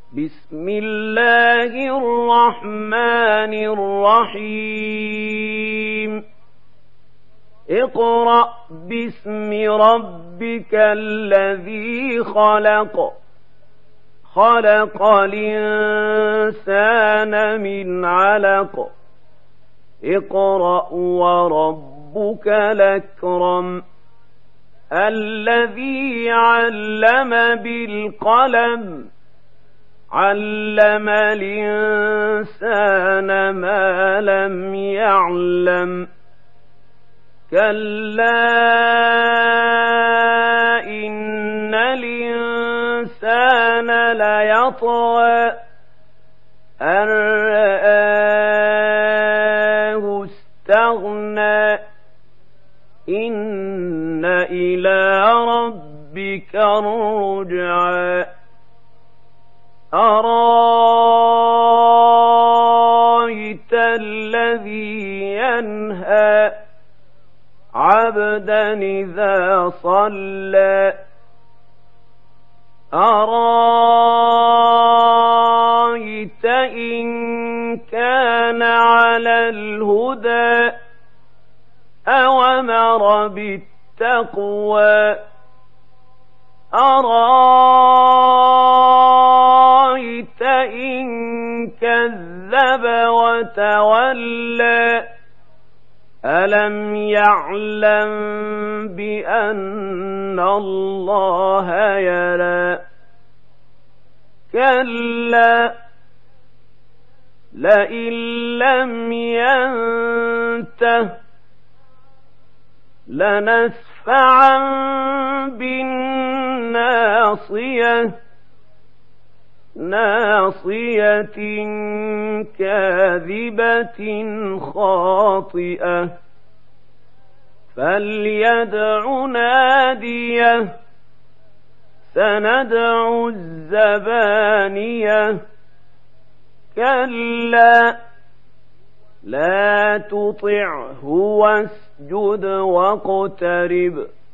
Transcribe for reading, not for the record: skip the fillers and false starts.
بسم الله الرحمن الرحيم اقرأ باسم ربك الذي خلق خلق الإنسان من علق اقرأ وربك الأكرم الذي علم بالقلم علم الإنسان ما لم يعلم كلا إن الإنسان ليطغى أن رآه استغنى إن إلى ربك الرجعى أرايت الذي ينهى عبدا إذا صلى أرايت إن كان على الهدى أوامر بالتقوى أرايت إن كذب وتولى ألم يعلم بأن الله يرى كلا لئن لم ينته لنسفعا بالناصية ناصية كاذبة خاطئة فليدع ناديه سندع الزبانية كلا لا تطعه واسجد واقترب